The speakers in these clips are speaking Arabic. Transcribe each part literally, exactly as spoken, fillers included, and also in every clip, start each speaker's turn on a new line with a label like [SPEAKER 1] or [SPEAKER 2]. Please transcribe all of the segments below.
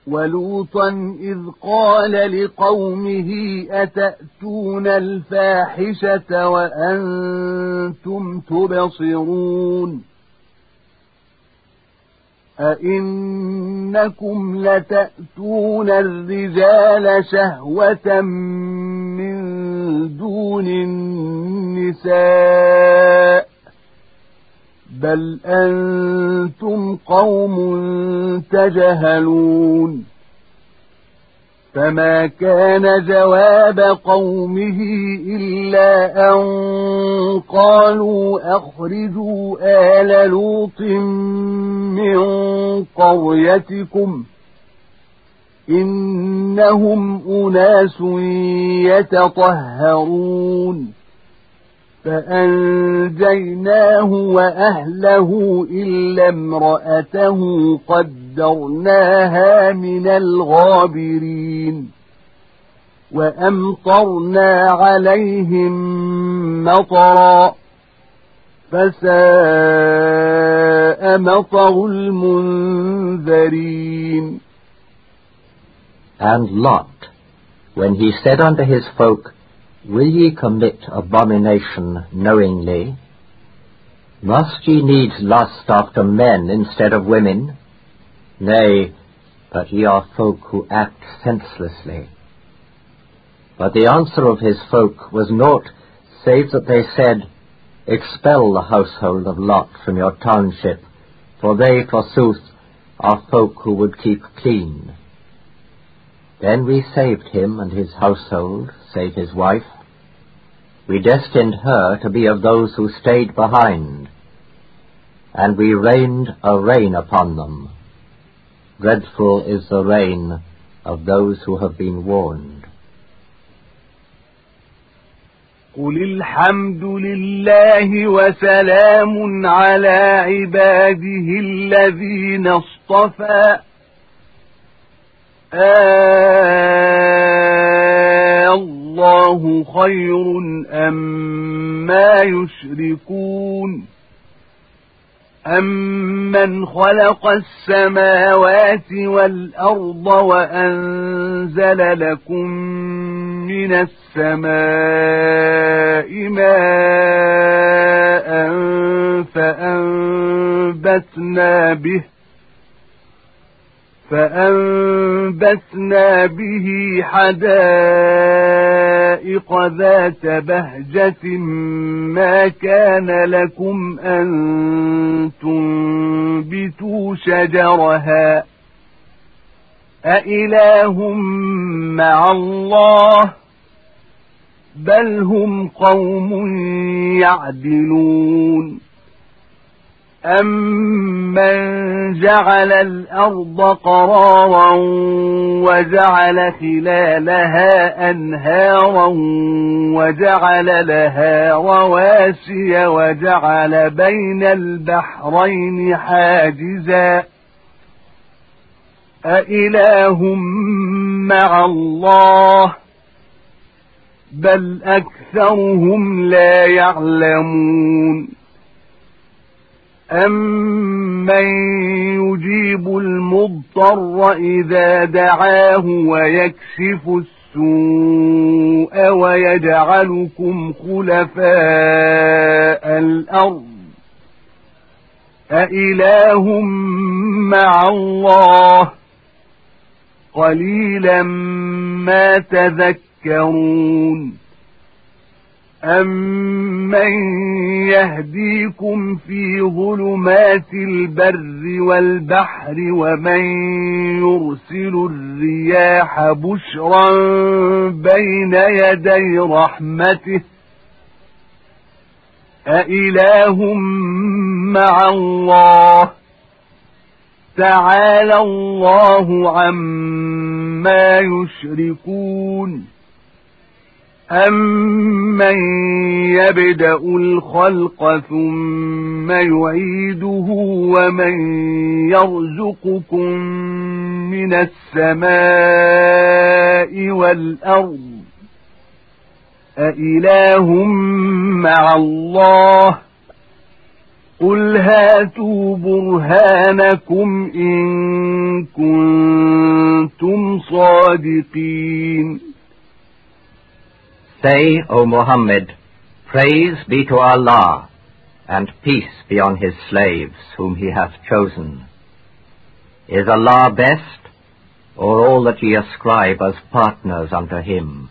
[SPEAKER 1] ولوطا إذ قال لقومه أتأتون الفاحشة وأنتم تبصرون أئنكم لتأتون الرجال شهوة من دون النساء بل أنتم قوم تجهلون فما كان جواب قومه إلا أن قالوا أخرجوا آل لوط من قريتكم إنهم أناس يتطهرون فأنجيناه وأهله إلا امرأته قدرناها من الغابرين وأمطرنا عليهم مطرا فساء مطر المنذرين.
[SPEAKER 2] And Lot, when he said unto his folk, Will ye commit abomination knowingly? Must ye needs lust after men instead of women? Nay, but ye are folk who act senselessly. But the answer of his folk was naught, save that they said, Expel the household of Lot from your township, for they, forsooth, are folk who would keep clean. Then we saved him and his household, save his wife. We destined her to be of those who stayed behind, and we rained a rain upon them. Dreadful is the rain of those who have been warned.
[SPEAKER 1] قل الحمد لله وسلام على عباده الذين اصطفى الله خير أما يشركون أمن خلق السماوات والأرض وأنزل لكم من السماء ماء فأنبتنا به فأنبتنا به حدائق ذات بهجة ما كان لكم أن تنبتوا شجرها أإله مع الله بل هم قوم يعدلون أَمَّنْ جَعَلَ الْأَرْضَ قَرَارًا وَجَعَلَ خِلَالَهَا أَنْهَارًا وَجَعَلَ لَهَا رَوَاسِيَ وَجَعَلَ بَيْنَ الْبَحْرَيْنِ حَاجِزًا أَإِلَهٌ مَّعَ اللَّهِ بَلْ أَكْثَرُهُمْ لَا يَعْلَمُونَ أَمَّن يُجِيبُ الْمُضْطَرَّ إِذَا دَعَاهُ وَيَكْشِفُ السُّوءَ وَيَجْعَلُكُمْ خُلَفَاءَ الْأَرْضِ أَإِلَهٌ مَّعَ اللَّهِ قَلِيلًا مَّا تَذَكَّرُونَ أَمَّن يَهْدِيكُمْ فِي ظُلُمَاتِ الْبَرِّ وَالْبَحْرِ وَمَن يُرْسِلُ الرِّيَاحَ بُشْرًا بَيْنَ يَدَيْ رَحْمَتِهِ أَإِلَهٌ مَّعَ اللَّهِ تَعَالَى اللَّهُ عَمَّا يُشْرِكُونَ أَمَّن يَبْدَأُ الْخَلْقَ ثُمَّ يُعِيدُهُ وَمَن يَرْزُقُكُم مِّنَ السَّمَاءِ وَالْأَرْضِ أَإِلَهٌ مَّعَ اللَّهِ قل هاتوا برهانكم إن كنتم صادقين.
[SPEAKER 2] Say, O Muhammad, praise be to Allah, and peace be on his slaves whom he hath chosen. Is Allah best, or all that ye ascribe as partners unto him?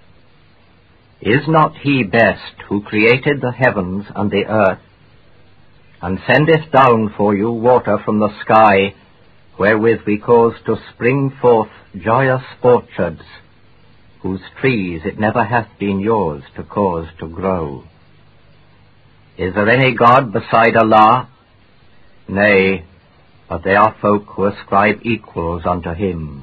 [SPEAKER 2] Is not he best who created the heavens and the earth, and sendeth down for you water from the sky, wherewith we cause to spring forth joyous orchards, whose trees it never hath been yours to cause to grow? Is there any God beside Allah? Nay, but they are folk who ascribe equals unto him.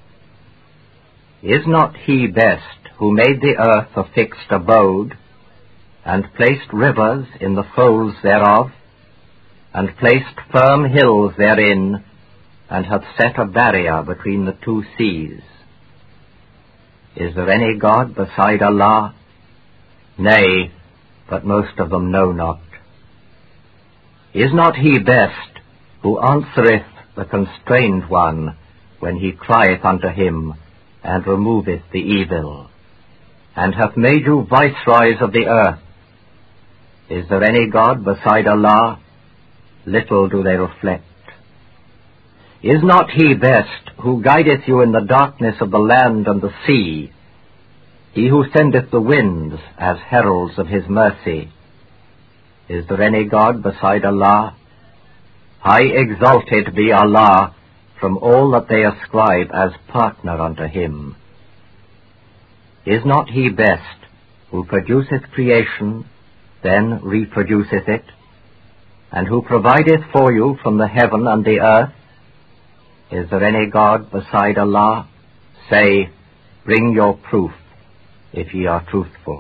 [SPEAKER 2] Is not he best who made the earth a fixed abode, and placed rivers in the folds thereof, and placed firm hills therein, and hath set a barrier between the two seas? Is there any God beside Allah? Nay, but most of them know not. Is not he best who answereth the constrained one when he crieth unto him, and removeth the evil, and hath made you viceroys of the earth? Is there any God beside Allah? Little do they reflect. Is not he best who guideth you in the darkness of the land and the sea, he who sendeth the winds as heralds of his mercy? Is there any God beside Allah? High exalted be Allah from all that they ascribe as partner unto him. Is not he best who produceth creation, then reproduceth it, and who provideth for you from the heaven and the earth? Is there any God beside Allah? Say, bring your proof, if ye are truthful.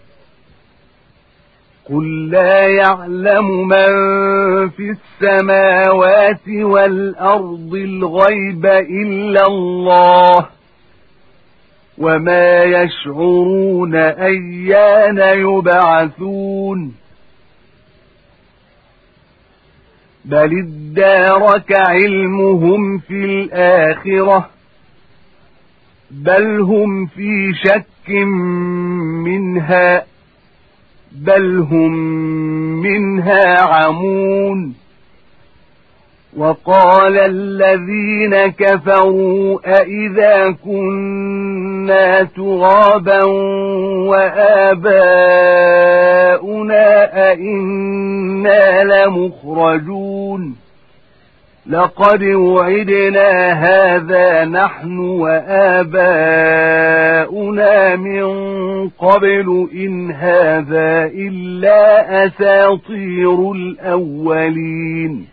[SPEAKER 1] قل لا يعلم من في السماوات والأرض الغيب إلا الله وما يشعرون أيان يبعثون بل ادارك علمهم في الآخرة بل هم في شك منها بل هم منها عمون وقال الذين كفروا أئذا كنا ترابا وآباؤنا أئنا لمخرجون لقد وعدنا هذا نحن وآباؤنا من قبل إن هذا إلا أساطير الأولين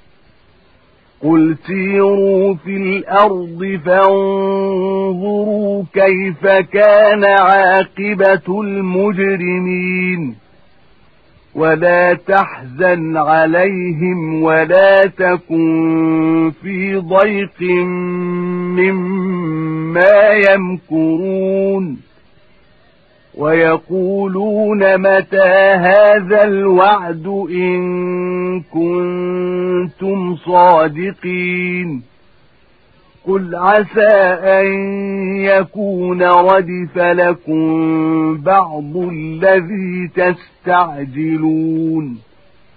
[SPEAKER 1] قل سيروا في الأرض فانظروا كيف كان عاقبة المجرمين ولا تحزن عليهم ولا تكن في ضيق مما يمكرون ويقولون متى هذا الوعد إن كنتم صادقين قل عسى أن يكون ردف لكم بعض الذي تستعجلون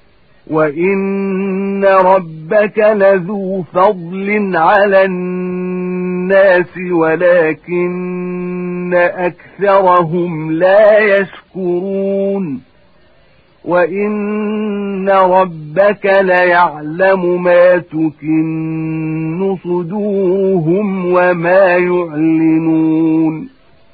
[SPEAKER 1] وإن ربك لذو فضل على الناس ولكن أكثرهم لا يشكرون وإن ربك ليعلم ما تكن صدورهم وما يعلنون.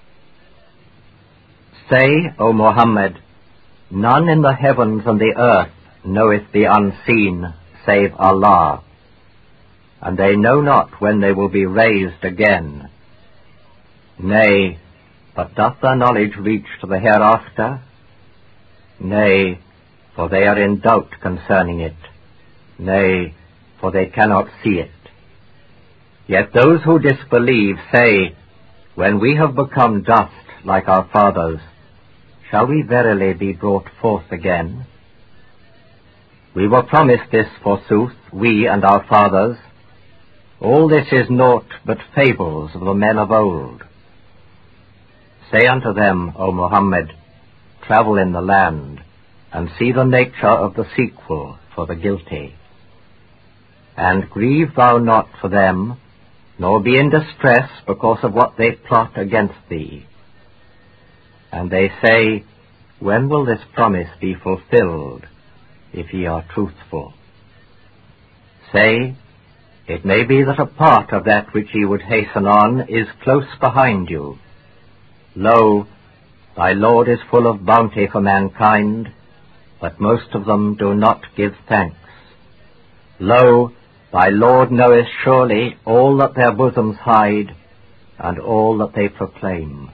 [SPEAKER 2] Say, O Muhammad, none in the heavens and the earth knoweth the unseen save Allah, and they know not when they will be raised again. Nay, but doth their knowledge reach to the hereafter? Nay, for they are in doubt concerning it. Nay, for they cannot see it. Yet those who disbelieve say, when we have become dust like our fathers, shall we verily be brought forth again? We were promised this, forsooth, we and our fathers. All this is naught but fables of the men of old. Say unto them, O Muhammad, travel in the land, and see the nature of the sequel for the guilty. And grieve thou not for them, nor be in distress because of what they plot against thee. And they say, when will this promise be fulfilled, if ye are truthful? Say, it may be that a part of that which ye would hasten on is close behind you. Lo, thy Lord is full of bounty for mankind, but most of them do not give thanks. Lo, thy Lord knoweth surely all that their bosoms hide, and all that they proclaim.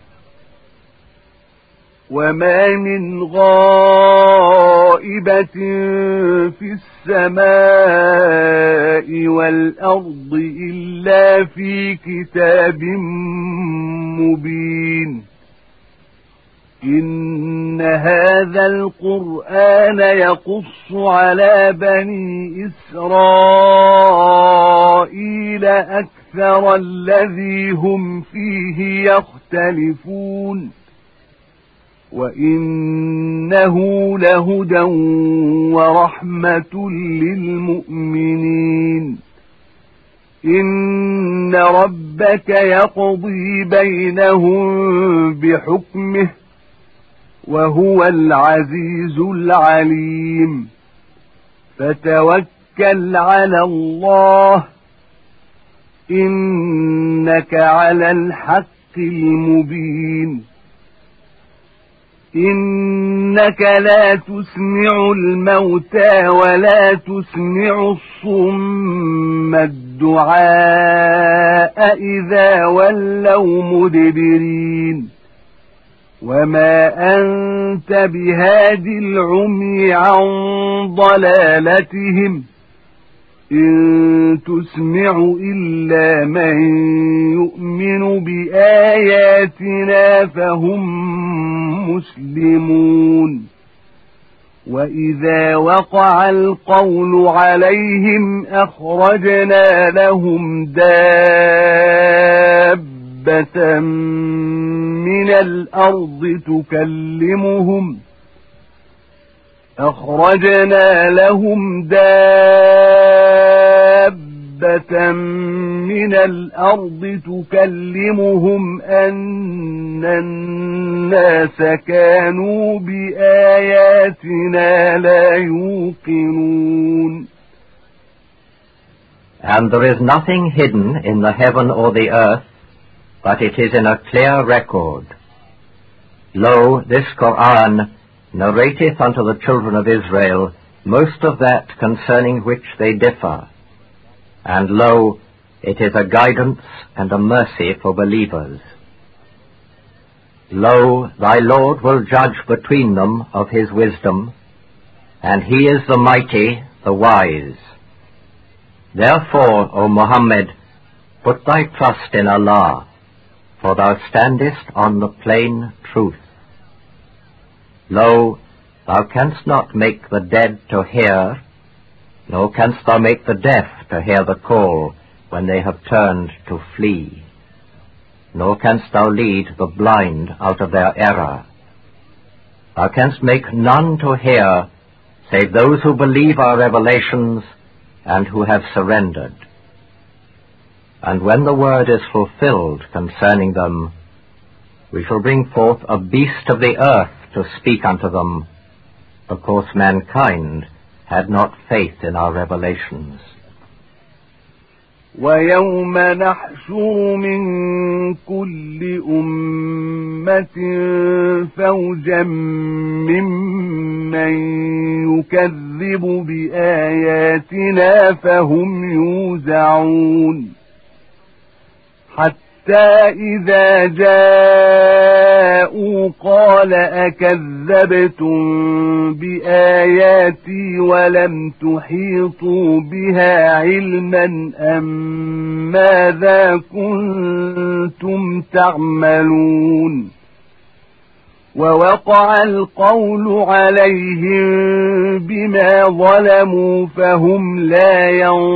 [SPEAKER 1] وما من غائبة في السماء والأرض إلا في كتاب مبين إن هذا القرآن يقص على بني إسرائيل أكثر الذي هم فيه يختلفون وإنه لهدى ورحمة للمؤمنين إن ربك يقضي بينهم بحكمه وهو العزيز العليم فتوكل على الله إنك على الحق المبين إنك لا تسمع الموتى ولا تسمع الصم الدعاء إذا ولوا مدبرين وما أنت بهاد العمي عن ضلالتهم إن تسمع إلا من يؤمن بآياتنا فهم مسلمون وإذا وقع القول عليهم أخرجنا لهم دابة من الأرض تكلمهم أخرجنا لهم دابة من الأرض تكلمهم أن الناس كانوا بآياتنا لا يوقنون.
[SPEAKER 2] And there is nothing hidden in the heaven or the earth, but it is in a clear record. Lo, this Qur'an narrateth unto the children of Israel most of that concerning which they differ. And lo, it is a guidance and a mercy for believers. Lo, thy Lord will judge between them of his wisdom, and he is the mighty, the wise. Therefore, O Muhammad, put thy trust in Allah, for thou standest on the plain truth. Lo, thou canst not make the dead to hear, nor canst thou make the deaf to hear the call when they have turned to flee, nor canst thou lead the blind out of their error. Thou canst make none to hear, save those who believe our revelations and who have surrendered. And when the word is fulfilled concerning them, we shall bring forth a beast of the earth to speak unto them, because mankind had not faith in our revelations.
[SPEAKER 1] وَيَوْمَ نَحْشُرُ مِنْ كُلِّ أُمَّةٍ فَوْجًا مِّمَّنْ يُكَذِّبُ بِآيَاتِنَا فَهُمْ يُوزَعُونَ حتى إذا جاءوا قال أكذبتم بآياتي ولم تحيطوا بها علما أم ماذا كنتم تعملون ووقع القول عليهم بما ظلموا فهم لا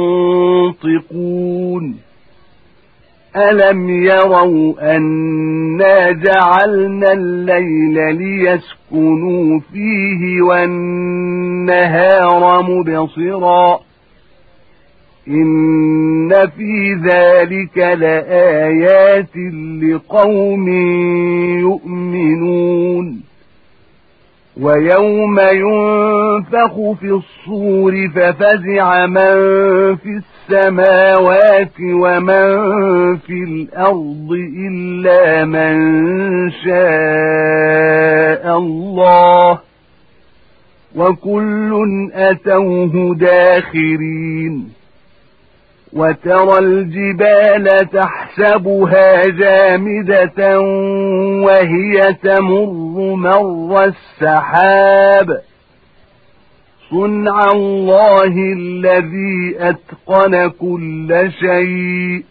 [SPEAKER 1] ينطقون ألم يروا أنا جعلنا الليل ليسكنوا فيه والنهار مبصرا إن في ذلك لآيات لقوم يؤمنون ويوم ينفخ في الصور ففزع من في السماوات ومن في الأرض إلا من شاء الله وكل أتوه داخرين وترى الجبال تحسبها جامدة وهي تمر مر السحاب صنع الله الذي أتقن كل شيء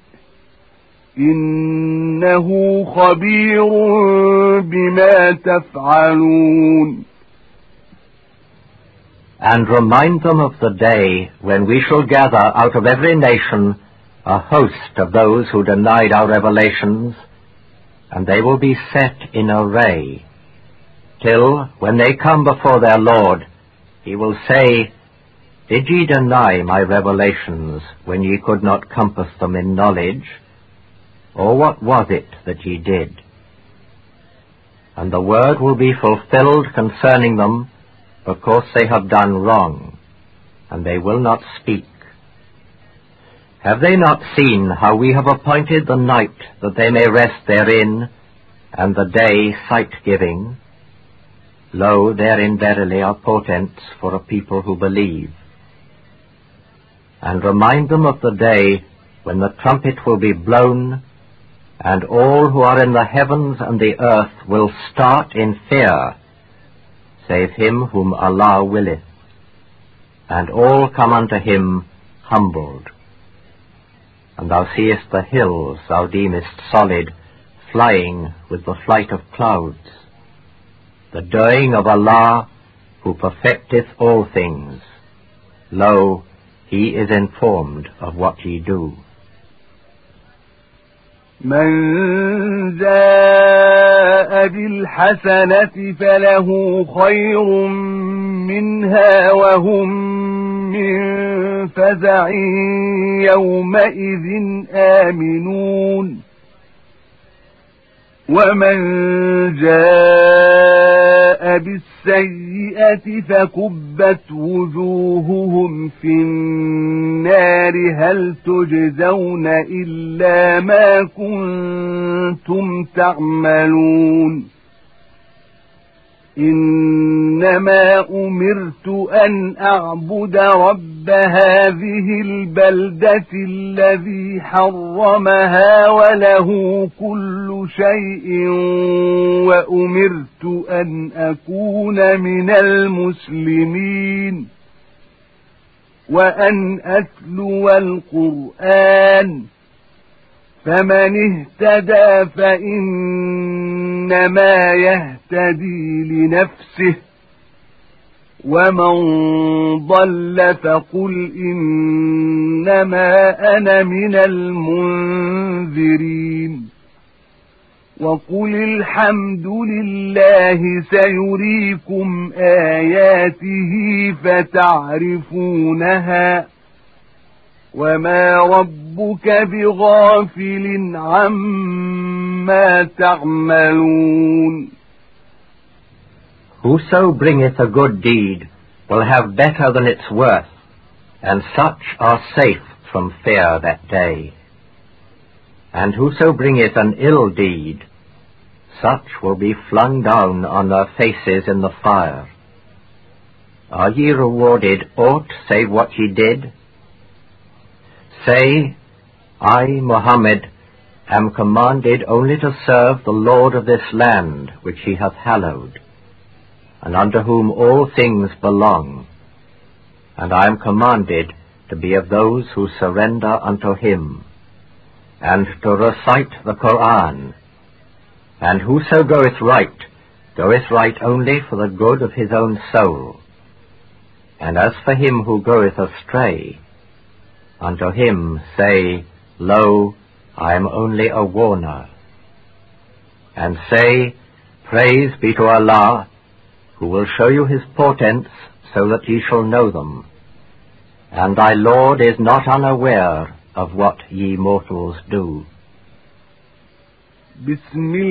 [SPEAKER 1] إنه خبير بما تفعلون.
[SPEAKER 2] And remind them of the day when we shall gather out of every nation a host of those who denied our revelations, and they will be set in array, till, when they come before their Lord, he will say, Did ye deny my revelations when ye could not compass them in knowledge? Or what was it that ye did? And the word will be fulfilled concerning them, because they have done wrong, and they will not speak. Have they not seen how we have appointed the night that they may rest therein, and the day sight-giving? Lo, therein verily are portents for a people who believe. And remind them of the day when the trumpet will be blown, and all who are in the heavens and the earth will start in fear, save him whom Allah willeth, and all come unto him humbled. And thou seest the hills thou deemest solid, flying with the flight of clouds. The doing of Allah, who perfecteth all things. Lo, he is informed of what ye do.
[SPEAKER 1] من جاء بالحسنة فله خير منها وهم من فزع يومئذ آمنون ومن جاء بالسيئة فكبت وجوههم في النار هل تجزون إلا ما كنتم تعملون إنما أمرت أن أعبد رب هذه البلدة الذي حرمها وله كل شيء وأمرت أن أكون من المسلمين وأن أتلو القرآن فمن اهتدى فإنما يهتدي لنفسه ومن ضل فقل إنما أنا من المنذرين وقل الحمد لله سيريكم آياته فتعرفونها وما ربك بغافل عما تعملون.
[SPEAKER 2] Whoso bringeth a good deed will have better than its worth, and such are safe from fear that day. And whoso bringeth an ill deed, such will be flung down on their faces in the fire. Are ye rewarded aught save what ye did? Say, I, Muhammad, am commanded only to serve the Lord of this land which he hath hallowed, and unto whom all things belong, and I am commanded to be of those who surrender unto him, and to recite the Qur'an, and whoso goeth right goeth right only for the good of his own soul. And as for him who goeth astray, unto him say, Lo, I am only a warner. And say, Praise be to Allah, who will show you his portents, so that ye shall know them. And thy Lord is not unaware of what ye mortals do.
[SPEAKER 1] Bismillah.